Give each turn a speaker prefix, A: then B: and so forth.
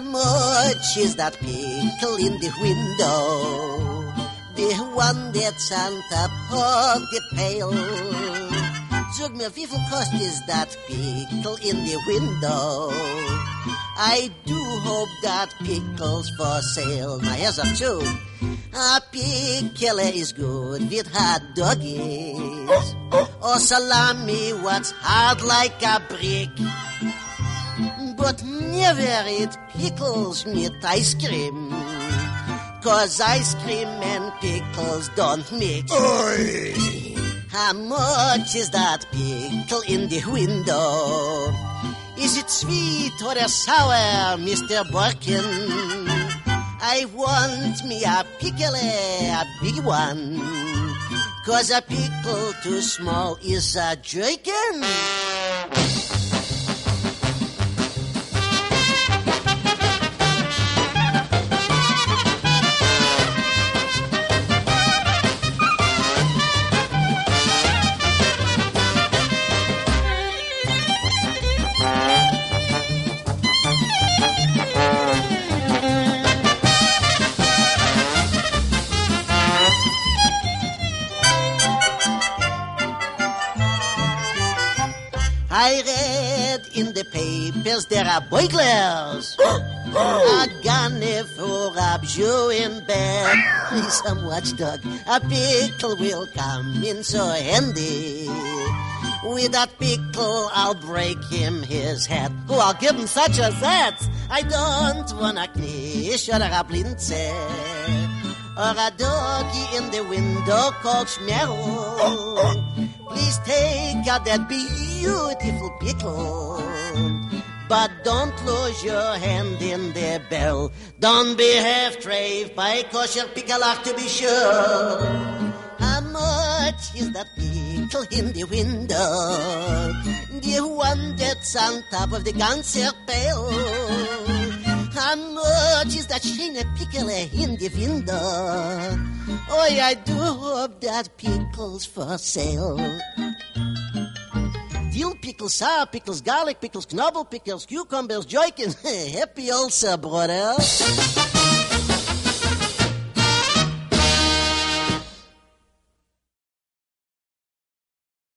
A: much is that pickle in the window? The one that's on top of the pail. Sag mir, wie viel kost is that pickle in the window? I do hope that pickle's for sale. Now here's a two. A pickle is good with hot doggies. Or salami, what's hard like a brick. But never eat pickles with ice cream. 'Cause ice cream and pickles don't mix.
B: Oy!
A: How much is that pickle in the window? Is it sweet or sour, Mr. Borkin? I want me a pickle, a big one. 'Cause a pickle too small is a jerkin. I read in the papers there are burglars. A gun for up you in bed. Some watchdog. A pickle will come in so handy. With that pickle, I'll break him his head. Oh, I'll give him such as that. I don't want a knish or a blinze. Or a doggy in the window called Schmerl. Please take out that beautiful pickle. But don't lose your hand in the barrel. Don't be half-trave by kosher pickelach to be sure. How much is that pickle in the window? The one that's on top of the concert pail. How much is that shiny pickle in the window? Oh, I do hope that pickle's for sale. Dill pickles, sour pickles, garlic pickles, knobble pickles, cucumbers, joikins. Happy ulcer, brother.